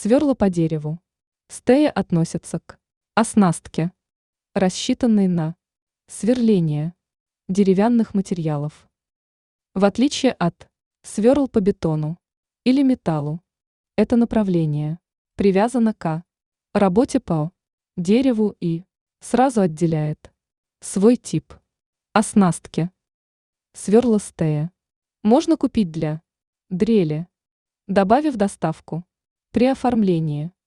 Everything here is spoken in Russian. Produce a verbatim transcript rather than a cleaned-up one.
Сверла по дереву. Стея относится к оснастке, рассчитанной на сверление деревянных материалов. В отличие от сверл по бетону или металлу, это направление привязано к работе по дереву и сразу отделяет свой тип оснастки. Сверла стея можно купить для дрели, добавив доставку при оформлении.